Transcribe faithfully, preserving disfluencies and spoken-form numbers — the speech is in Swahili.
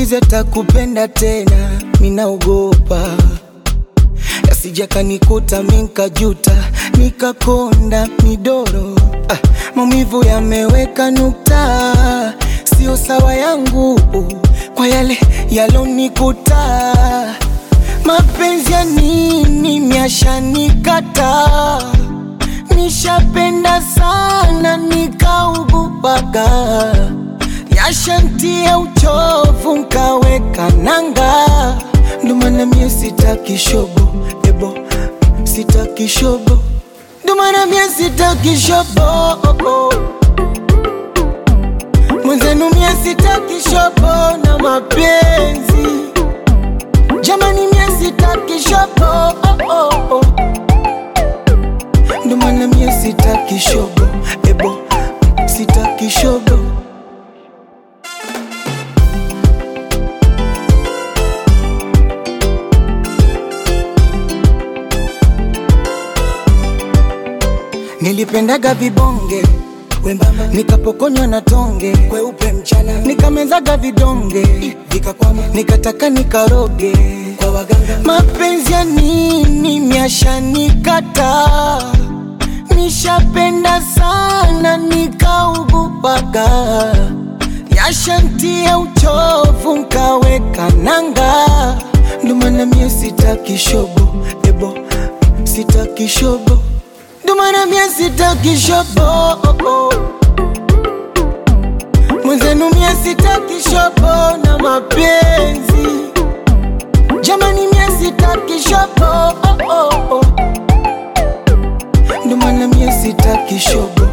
Sikuizi atakupenda tena, minaogopa yasija kanikuta minkajuta, nikakonda midoro. ah, Maumivu yameweka nukta, sio sawa yangu kwa yale yalonikuta. Mapenzi ya nini miashanikata, nishapenda sana nikaugupaga, yashantia uchovu nkaweka nanga. Ndo maana mie sitaki shobo, ebo sitaki shobo. Ndo maana mie sitaki shobo, mwenzenu mie sitaki shobo na mapenzi. Jamani mie sitaki shobo, ndo maana mie sitaki shobo, ebo sitaki shobo. Nilipendaga vibonge wembamba, nikapokonywa na tonge kweupe mchana, nikamezaga vidonge vikakwama, nikataka nikaroge kwa waganga. Mapenzi ya nini miashanikata, nishapenda sana nikaugupaga, yashantia uchovu nkaweka nanga. Ndo maana mie sitaki shobo, ebo sitaki shobo. Ndo maana mie sitaki shobo, mwenzenu mie sitaki shobo na mapenzi. Jamani mie sitaki shobo, ndo maana mie sitaki shobo.